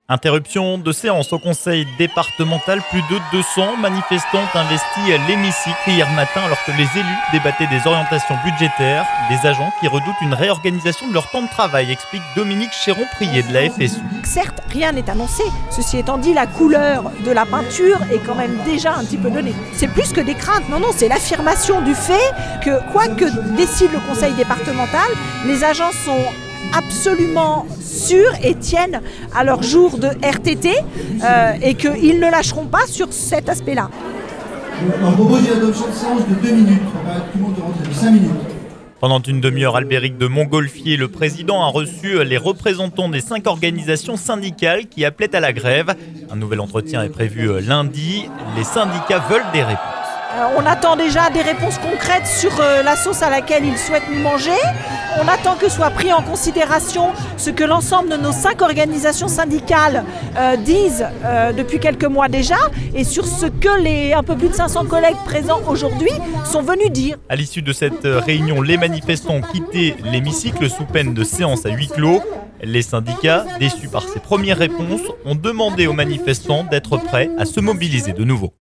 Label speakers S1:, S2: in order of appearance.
S1: Interruption de séance au conseil départemental. Plus de 200 manifestants ont investi l'hémicycle hier matin alors que les élus débattaient des orientations budgétaires. Des agents qui redoutent une réorganisation de leur temps de travail, explique Dominique Chéron-Prié de la FSU.
S2: Certes, rien n'est annoncé. Ceci étant dit, la couleur de la peinture est quand même déjà un petit peu donnée. C'est plus que des craintes, non, c'est l'affirmation du fait que quoi que décide le conseil départemental, les agents sont absolument sûrs et tiennent à leur jour de RTT et qu'ils ne lâcheront pas sur cet aspect-là.
S3: On propose une adoption de séance de 2 minutes. On va tout le monde de rentrer de 5 minutes.
S1: Pendant une demi-heure, Albéric de Montgolfier, le président, a reçu les représentants des 5 organisations syndicales qui appelaient à la grève. Un nouvel entretien est prévu lundi. Les syndicats veulent des réponses.
S2: On attend déjà des réponses concrètes sur la sauce à laquelle ils souhaitent nous manger. On attend que soit pris en considération ce que l'ensemble de nos 5 organisations syndicales disent depuis quelques mois déjà et sur ce que les un peu plus de 500 collègues présents aujourd'hui sont venus dire.
S1: À l'issue de cette réunion, les manifestants ont quitté l'hémicycle sous peine de séance à huis clos. Les syndicats, déçus par ces premières réponses, ont demandé aux manifestants d'être prêts à se mobiliser de nouveau.